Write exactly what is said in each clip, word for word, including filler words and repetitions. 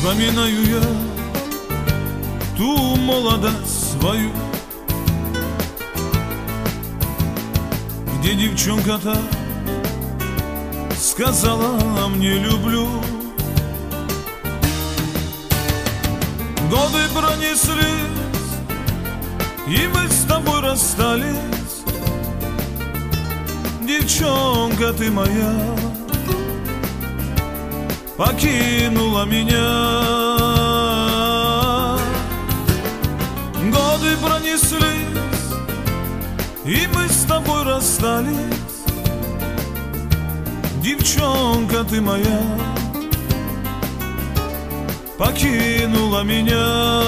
Вспоминаю я ту молодость свою, где девчонка-то сказала мне люблю. Годы пронеслись, и мы с тобой расстались. Девчонка ты моя покинула меня. Годы пронеслись, и мы с тобой расстались. Девчонка ты моя покинула меня.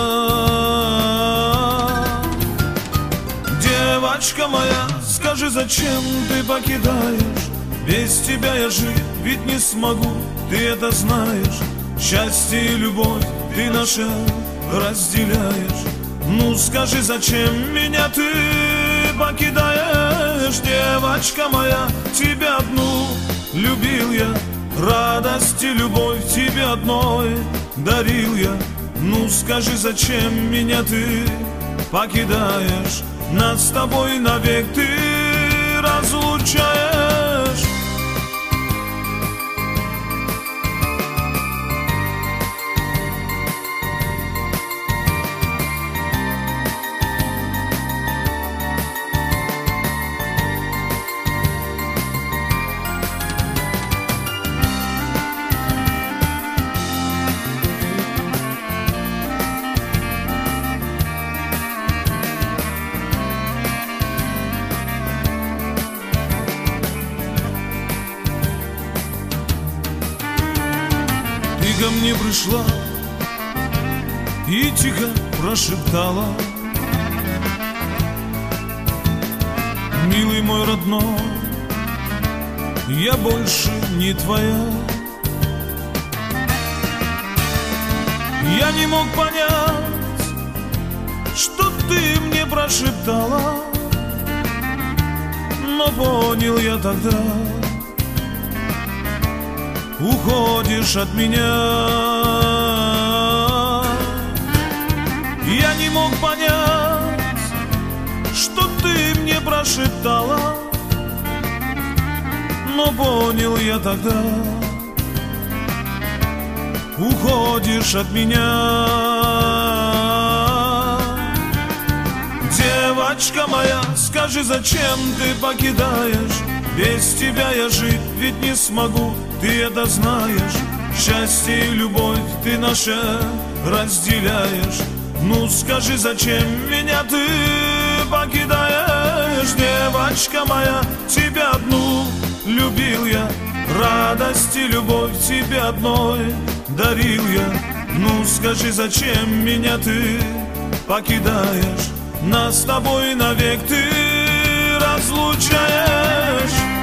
Девочка моя, скажи, зачем ты покидаешь? Без тебя я жить ведь не смогу, ты это знаешь. Счастье и любовь ты наши разделяешь. Ну скажи, зачем меня ты покидаешь? Девочка моя, тебя одну любил я, радость и любовь тебе одной дарил я. Ну скажи, зачем меня ты покидаешь? Нас с тобой навек ты разлучаешь. Ты ко мне пришла и тихо прошептала: милый мой родной, я больше не твоя. Я не мог понять, что ты мне прошептала, но понял я тогда: уходишь от меня. Я не мог понять, что ты мне прошептала, но понял я тогда: уходишь от меня. Девочка моя, скажи, зачем ты покидаешь? Без тебя я жить ведь не смогу, ты это знаешь. Счастье и любовь ты наши разделяешь. Ну скажи, зачем меня ты покидаешь? Девочка моя, тебя одну любил я, радость и любовь тебе одной дарил я. Ну скажи, зачем меня ты покидаешь? Нас с тобой навек ты разлучаешь.